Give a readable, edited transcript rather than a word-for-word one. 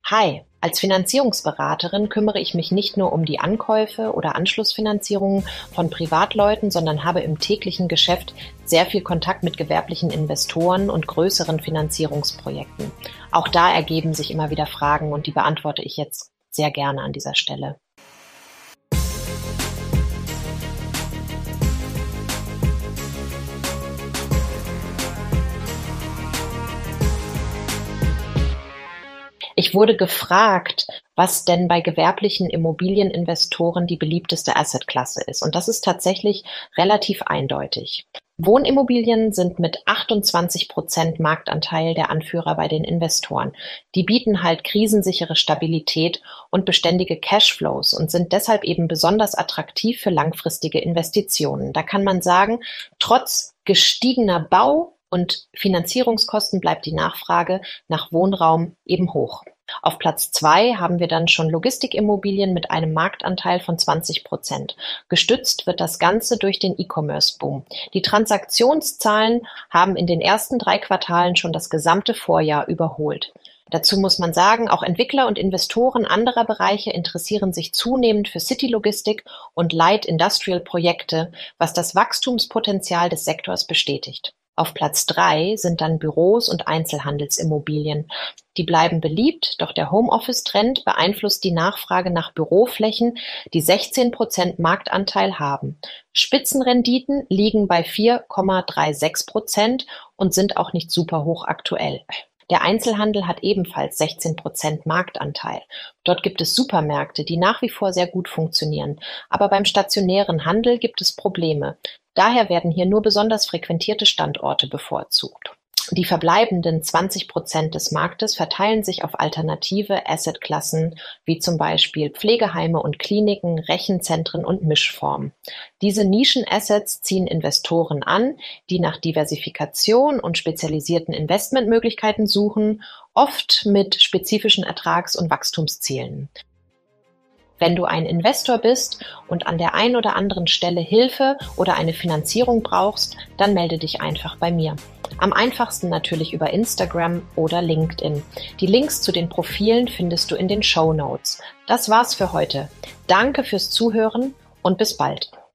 Hi, als Finanzierungsberaterin kümmere ich mich nicht nur um die Ankäufe oder Anschlussfinanzierungen von Privatleuten, sondern habe im täglichen Geschäft sehr viel Kontakt mit gewerblichen Investoren und größeren Finanzierungsprojekten. Auch da ergeben sich immer wieder Fragen und die beantworte ich jetzt sehr gerne an dieser Stelle. Ich wurde gefragt, was denn bei gewerblichen Immobilieninvestoren die beliebteste Assetklasse ist. Und das ist tatsächlich relativ eindeutig. Wohnimmobilien sind mit 28% Marktanteil der Anführer bei den Investoren. Die bieten halt krisensichere Stabilität und beständige Cashflows und sind deshalb eben besonders attraktiv für langfristige Investitionen. Da kann man sagen, trotz gestiegener Bau- und Finanzierungskosten bleibt die Nachfrage nach Wohnraum eben hoch. Auf Platz 2 haben wir dann schon Logistikimmobilien mit einem Marktanteil von 20%. Gestützt wird das Ganze durch den E-Commerce-Boom. Die Transaktionszahlen haben in den ersten 3 Quartalen schon das gesamte Vorjahr überholt. Dazu muss man sagen, auch Entwickler und Investoren anderer Bereiche interessieren sich zunehmend für City-Logistik und Light-Industrial-Projekte, was das Wachstumspotenzial des Sektors bestätigt. Auf Platz 3 sind dann Büros und Einzelhandelsimmobilien. Die bleiben beliebt, doch der Homeoffice-Trend beeinflusst die Nachfrage nach Büroflächen, die 16% Marktanteil haben. Spitzenrenditen liegen bei 4,36% und sind auch nicht super hoch aktuell. Der Einzelhandel hat ebenfalls 16% Marktanteil. Dort gibt es Supermärkte, die nach wie vor sehr gut funktionieren. Aber beim stationären Handel gibt es Probleme. Daher werden hier nur besonders frequentierte Standorte bevorzugt. Die verbleibenden 20% des Marktes verteilen sich auf alternative Assetklassen wie zum Beispiel Pflegeheime und Kliniken, Rechenzentren und Mischformen. Diese Nischen-Assets ziehen Investoren an, die nach Diversifikation und spezialisierten Investmentmöglichkeiten suchen, oft mit spezifischen Ertrags- und Wachstumszielen. Wenn du ein Investor bist und an der einen oder anderen Stelle Hilfe oder eine Finanzierung brauchst, dann melde dich einfach bei mir. Am einfachsten natürlich über Instagram oder LinkedIn. Die Links zu den Profilen findest du in den Shownotes. Das war's für heute. Danke fürs Zuhören und bis bald.